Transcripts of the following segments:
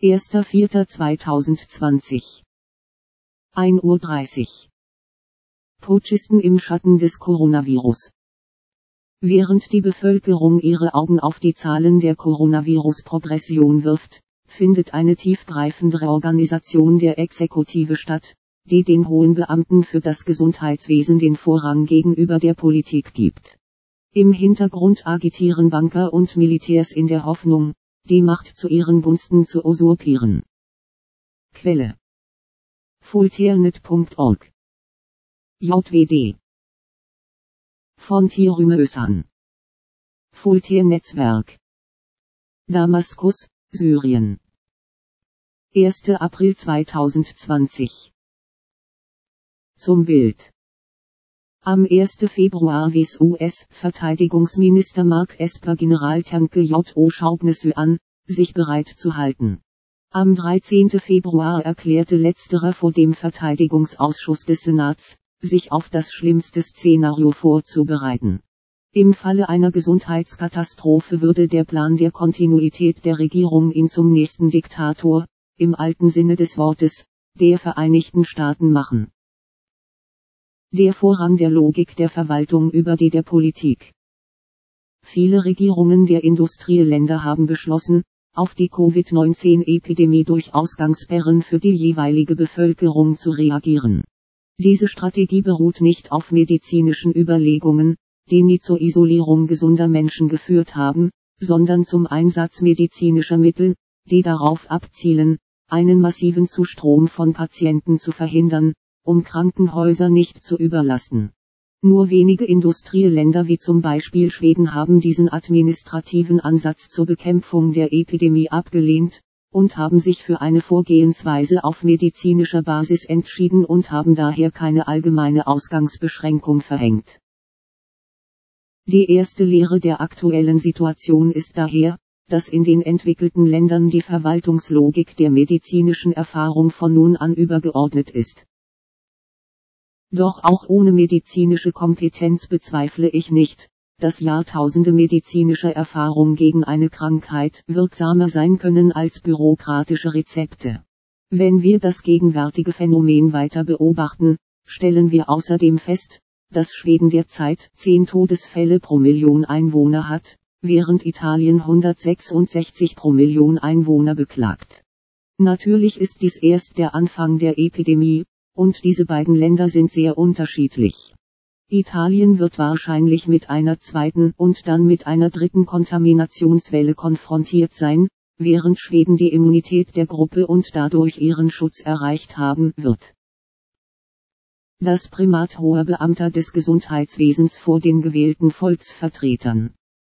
1.4.2020 1:30 Uhr. Putschisten im Schatten des Coronavirus. Während die Bevölkerung ihre Augen auf die Zahlen der Coronavirus-Progression wirft, findet eine tiefgreifende Reorganisation der Exekutive statt, die den hohen Beamten für das Gesundheitswesen den Vorrang gegenüber der Politik gibt. Im Hintergrund agitieren Banker und Militärs in der Hoffnung, die Macht zu ihren Gunsten zu usurpieren. Quelle: Voltairenet.org JWD von Thierry Voltaire-Netzwerk Damaskus, Syrien 1. April 2020 Zum Bild. Am 1. Februar wies US-Verteidigungsminister Mark Esper Generaltanke J.O. Shaughnessy an, sich bereit zu halten. Am 13. Februar erklärte letzterer vor dem Verteidigungsausschuss des Senats, sich auf das schlimmste Szenario vorzubereiten. Im Falle einer Gesundheitskatastrophe würde der Plan der Kontinuität der Regierung ihn zum nächsten Diktator, im alten Sinne des Wortes, der Vereinigten Staaten machen. Der Vorrang der Logik der Verwaltung über die der Politik. Viele Regierungen der Industrieländer haben beschlossen, auf die Covid-19-Epidemie durch Ausgangssperren für die jeweilige Bevölkerung zu reagieren. Diese Strategie beruht nicht auf medizinischen Überlegungen, die nie zur Isolierung gesunder Menschen geführt haben, sondern zum Einsatz medizinischer Mittel, die darauf abzielen, einen massiven Zustrom von Patienten zu verhindern, um Krankenhäuser nicht zu überlasten. Nur wenige Industrieländer wie zum Beispiel Schweden haben diesen administrativen Ansatz zur Bekämpfung der Epidemie abgelehnt, und haben sich für eine Vorgehensweise auf medizinischer Basis entschieden und haben daher keine allgemeine Ausgangsbeschränkung verhängt. Die erste Lehre der aktuellen Situation ist daher, dass in den entwickelten Ländern die Verwaltungslogik der medizinischen Erfahrung von nun an übergeordnet ist. Doch auch ohne medizinische Kompetenz bezweifle ich nicht, dass Jahrtausende medizinischer Erfahrung gegen eine Krankheit wirksamer sein können als bürokratische Rezepte. Wenn wir das gegenwärtige Phänomen weiter beobachten, stellen wir außerdem fest, dass Schweden derzeit 10 Todesfälle pro Million Einwohner hat, während Italien 166 pro Million Einwohner beklagt. Natürlich ist dies erst der Anfang der Epidemie, und diese beiden Länder sind sehr unterschiedlich. Italien wird wahrscheinlich mit einer zweiten und dann mit einer dritten Kontaminationswelle konfrontiert sein, während Schweden die Immunität der Gruppe und dadurch ihren Schutz erreicht haben wird. Das Primat hoher Beamter des Gesundheitswesens vor den gewählten Volksvertretern.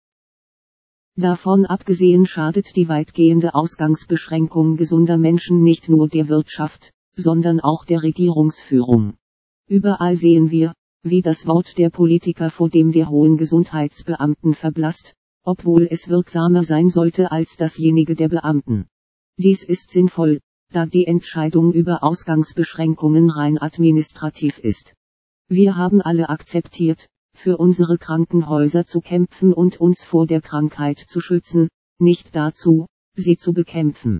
Davon abgesehen schadet die weitgehende Ausgangsbeschränkung gesunder Menschen nicht nur der Wirtschaft, sondern auch der Regierungsführung. Überall sehen wir, wie das Wort der Politiker vor dem der hohen Gesundheitsbeamten verblasst, obwohl es wirksamer sein sollte als dasjenige der Beamten. Dies ist sinnvoll, da die Entscheidung über Ausgangsbeschränkungen rein administrativ ist. Wir haben alle akzeptiert, für unsere Krankenhäuser zu kämpfen und uns vor der Krankheit zu schützen, nicht dazu, sie zu bekämpfen.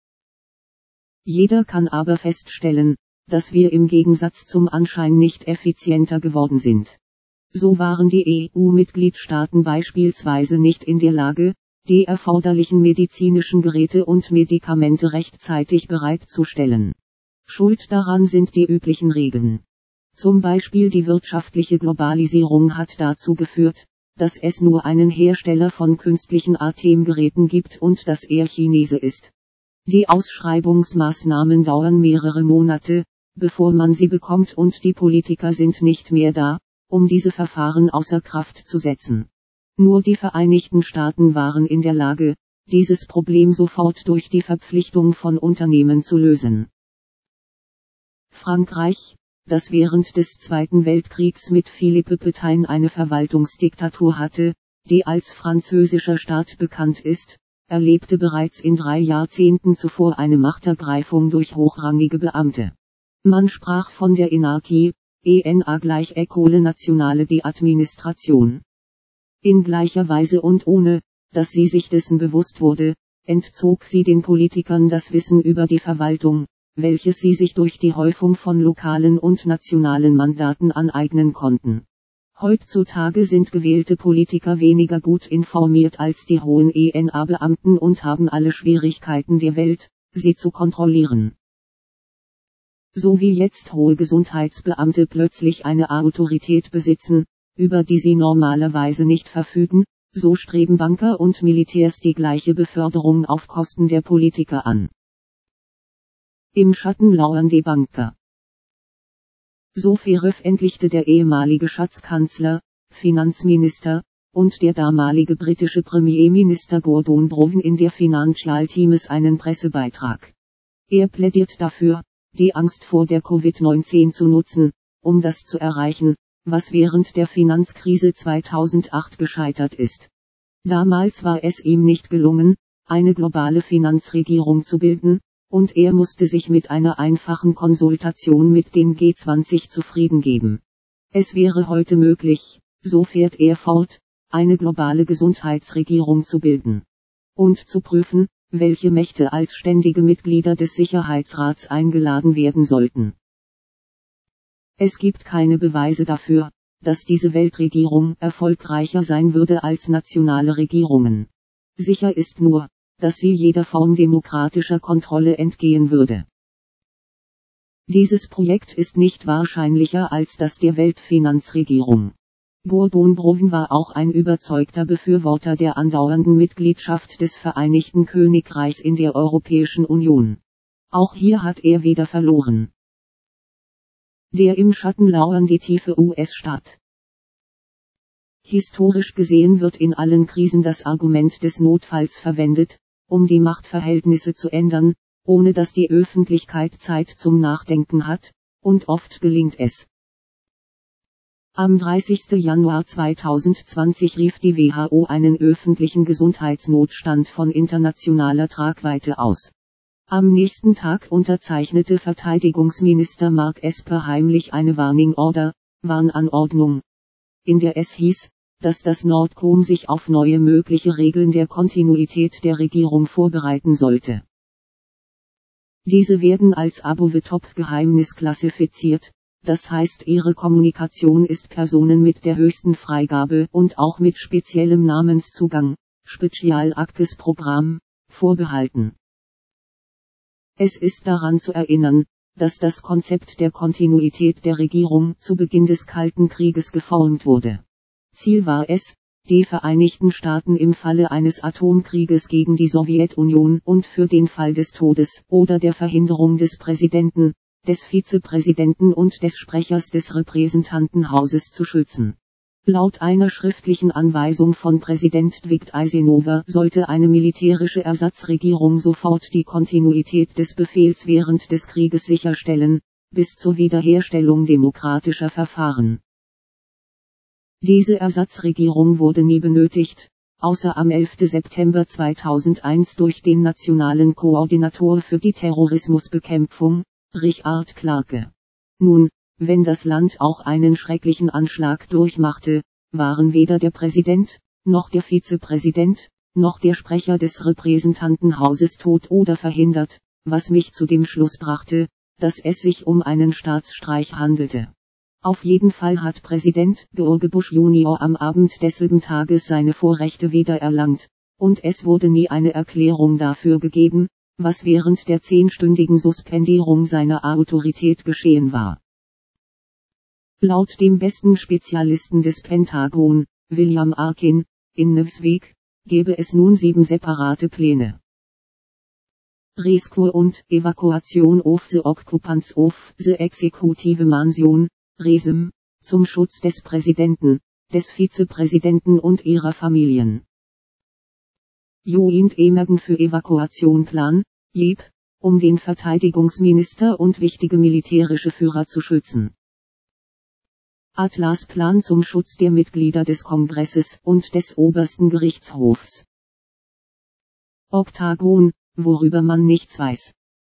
Jeder kann aber feststellen, dass wir im Gegensatz zum Anschein nicht effizienter geworden sind. So waren die EU-Mitgliedstaaten beispielsweise nicht in der Lage, die erforderlichen medizinischen Geräte und Medikamente rechtzeitig bereitzustellen. Schuld daran sind die üblichen Regeln. Zum Beispiel die wirtschaftliche Globalisierung hat dazu geführt, dass es nur einen Hersteller von künstlichen Atemgeräten gibt und dass er Chinese ist. Die Ausschreibungsmaßnahmen dauern mehrere Monate, bevor man sie bekommt, und die Politiker sind nicht mehr da, um diese Verfahren außer Kraft zu setzen. Nur die Vereinigten Staaten waren in der Lage, dieses Problem sofort durch die Verpflichtung von Unternehmen zu lösen. Frankreich, das während des Zweiten Weltkriegs mit Philippe Pétain eine Verwaltungsdiktatur hatte, die als französischer Staat bekannt ist, erlebte bereits in 3 Jahrzehnten zuvor eine Machtergreifung durch hochrangige Beamte. Man sprach von der Enarchie, ENA = École nationale d'administration. In gleicher Weise und ohne, dass sie sich dessen bewusst wurde, entzog sie den Politikern das Wissen über die Verwaltung, welches sie sich durch die Häufung von lokalen und nationalen Mandaten aneignen konnten. Heutzutage sind gewählte Politiker weniger gut informiert als die hohen ENA-Beamten und haben alle Schwierigkeiten der Welt, sie zu kontrollieren. So wie jetzt hohe Gesundheitsbeamte plötzlich eine Autorität besitzen, über die sie normalerweise nicht verfügen, so streben Banker und Militärs die gleiche Beförderung auf Kosten der Politiker an. Im Schatten lauern die Banker. So veröffentlichte der ehemalige Schatzkanzler, Finanzminister, und der damalige britische Premierminister Gordon Brown in der Financial Times einen Pressebeitrag. Er plädiert dafür, die Angst vor der Covid-19 zu nutzen, um das zu erreichen, was während der Finanzkrise 2008 gescheitert ist. Damals war es ihm nicht gelungen, eine globale Finanzregierung zu bilden, und er musste sich mit einer einfachen Konsultation mit den G20 zufrieden geben. Es wäre heute möglich, so fährt er fort, eine globale Gesundheitsregierung zu bilden. Und zu prüfen, welche Mächte als ständige Mitglieder des Sicherheitsrats eingeladen werden sollten. Es gibt keine Beweise dafür, dass diese Weltregierung erfolgreicher sein würde als nationale Regierungen. Sicher ist nur, dass sie jeder Form demokratischer Kontrolle entgehen würde. Dieses Projekt ist nicht wahrscheinlicher als das der Weltfinanzregierung. Gordon Brown war auch ein überzeugter Befürworter der andauernden Mitgliedschaft des Vereinigten Königreichs in der Europäischen Union. Auch hier hat er wieder verloren. Der im Schatten lauernde tiefe US-Staat. Historisch gesehen wird in allen Krisen das Argument des Notfalls verwendet, um die Machtverhältnisse zu ändern, ohne dass die Öffentlichkeit Zeit zum Nachdenken hat, und oft gelingt es. Am 30. Januar 2020 rief die WHO einen öffentlichen Gesundheitsnotstand von internationaler Tragweite aus. Am nächsten Tag unterzeichnete Verteidigungsminister Mark Esper heimlich eine Warning Order, Warnanordnung, in der es hieß, dass das Nordcom sich auf neue mögliche Regeln der Kontinuität der Regierung vorbereiten sollte. Diese werden als Above-Top-Geheimnis klassifiziert, das heißt ihre Kommunikation ist Personen mit der höchsten Freigabe und auch mit speziellem Namenszugang, Spezial-Access-Programm, vorbehalten. Es ist daran zu erinnern, dass das Konzept der Kontinuität der Regierung zu Beginn des Kalten Krieges geformt wurde. Ziel war es, die Vereinigten Staaten im Falle eines Atomkrieges gegen die Sowjetunion und für den Fall des Todes oder der Verhinderung des Präsidenten, des Vizepräsidenten und des Sprechers des Repräsentantenhauses zu schützen. Laut einer schriftlichen Anweisung von Präsident Dwight Eisenhower sollte eine militärische Ersatzregierung sofort die Kontinuität des Befehls während des Krieges sicherstellen, bis zur Wiederherstellung demokratischer Verfahren. Diese Ersatzregierung wurde nie benötigt, außer am 11. September 2001 durch den Nationalen Koordinator für die Terrorismusbekämpfung, Richard Clarke. Nun, wenn das Land auch einen schrecklichen Anschlag durchmachte, waren weder der Präsident, noch der Vizepräsident, noch der Sprecher des Repräsentantenhauses tot oder verhindert, was mich zu dem Schluss brachte, dass es sich um einen Staatsstreich handelte. Auf jeden Fall hat Präsident George Bush Jr. am Abend desselben Tages seine Vorrechte wiedererlangt, und es wurde nie eine Erklärung dafür gegeben, was während der 10-stündigen Suspendierung seiner Autorität geschehen war. Laut dem besten Spezialisten des Pentagon, William Arkin, in Newsweek, gäbe es nun 7 separate Pläne. Rescue und Evakuation of the Occupants of the Executive Mansion, RESM, zum Schutz des Präsidenten, des Vizepräsidenten und ihrer Familien. Joint Emergency Evakuation Plan, JEP, um den Verteidigungsminister und wichtige militärische Führer zu schützen. Atlasplan zum Schutz der Mitglieder des Kongresses und des obersten Gerichtshofs. Oktagon, worüber man nichts weiß.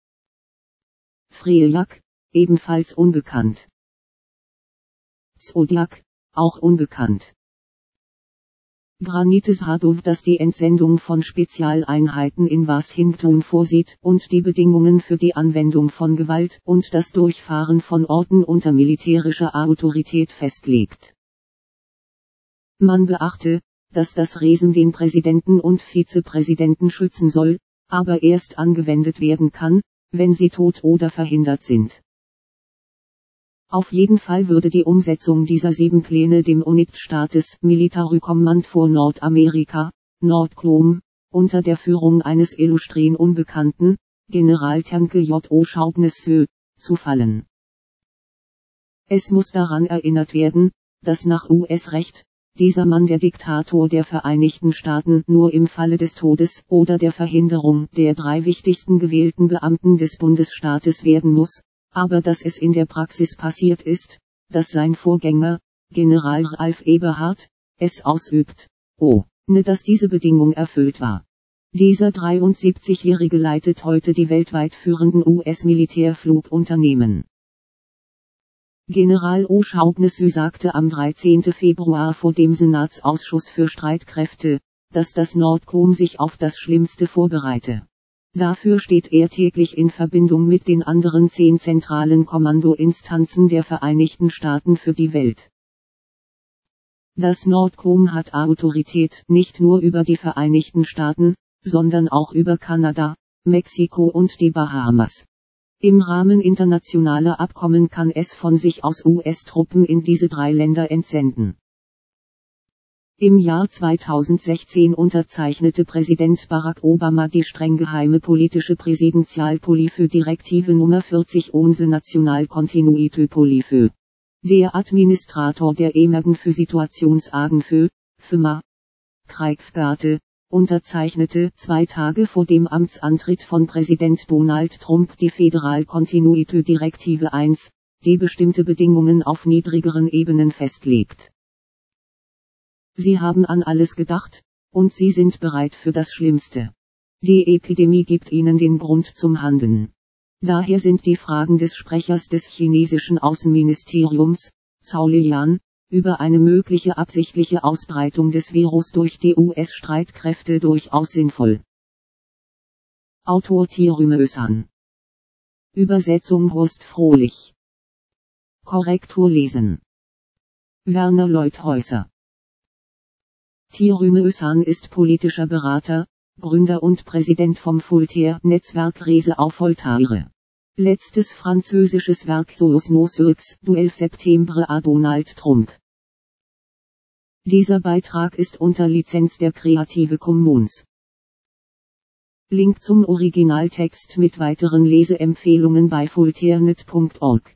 Freljak, ebenfalls unbekannt. Zodiac, auch unbekannt. Granite Sadov, das die Entsendung von Spezialeinheiten in Washington vorsieht und die Bedingungen für die Anwendung von Gewalt und das Durchfahren von Orten unter militärischer Autorität festlegt. Man beachte, dass das Reisen den Präsidenten und Vizepräsidenten schützen soll, aber erst angewendet werden kann, wenn sie tot oder verhindert sind. Auf jeden Fall würde die Umsetzung dieser 7 Pläne dem UNIT-Staates Military Command for Nordamerika, NORDCOM, unter der Führung eines illustren Unbekannten, General Tjanke J.O. Shaughnessy, zufallen. Es muss daran erinnert werden, dass nach US-Recht, dieser Mann der Diktator der Vereinigten Staaten nur im Falle des Todes oder der Verhinderung der 3 wichtigsten gewählten Beamten des Bundesstaates werden muss, aber dass es in der Praxis passiert ist, dass sein Vorgänger, General Ralph Eberhart, es ausübt, ohne dass diese Bedingung erfüllt war. Dieser 73-Jährige leitet heute die weltweit führenden US-Militärflugunternehmen. General O. Shaughnessy sagte am 13. Februar vor dem Senatsausschuss für Streitkräfte, dass das NORDCOM sich auf das Schlimmste vorbereite. Dafür steht er täglich in Verbindung mit den anderen 10 zentralen Kommandoinstanzen der Vereinigten Staaten für die Welt. Das NORDCOM hat Autorität nicht nur über die Vereinigten Staaten, sondern auch über Kanada, Mexiko und die Bahamas. Im Rahmen internationaler Abkommen kann es von sich aus US-Truppen in diese 3 Länder entsenden. Im Jahr 2016 unterzeichnete Präsident Barack Obama die streng geheime politische Präsidentialpolitik Direktive Nummer 40 Onze National Continuité Politik. Der Administrator der Emergency-Situationsagentur, FEMA, Craig Figate, unterzeichnete 2 Tage vor dem Amtsantritt von Präsident Donald Trump die Federal Continuity Direktive 1, die bestimmte Bedingungen auf niedrigeren Ebenen festlegt. Sie haben an alles gedacht, und sie sind bereit für das Schlimmste. Die Epidemie gibt ihnen den Grund zum Handeln. Daher sind die Fragen des Sprechers des chinesischen Außenministeriums, Zhao Lijian, über eine mögliche absichtliche Ausbreitung des Virus durch die US-Streitkräfte durchaus sinnvoll. Autor Thierry Meussan. Übersetzung Horst Frohlich. Korrektur lesen. Werner Leuthäuser. Thierry Meussan ist politischer Berater, Gründer und Präsident vom Voltaire-Netzwerk Rese auf Voltaire. Letztes französisches Werk Sos Noces, du 11 Septembre à Donald Trump. Dieser Beitrag ist unter Lizenz der Creative Commons. Link zum Originaltext mit weiteren Leseempfehlungen bei voltairenet.org.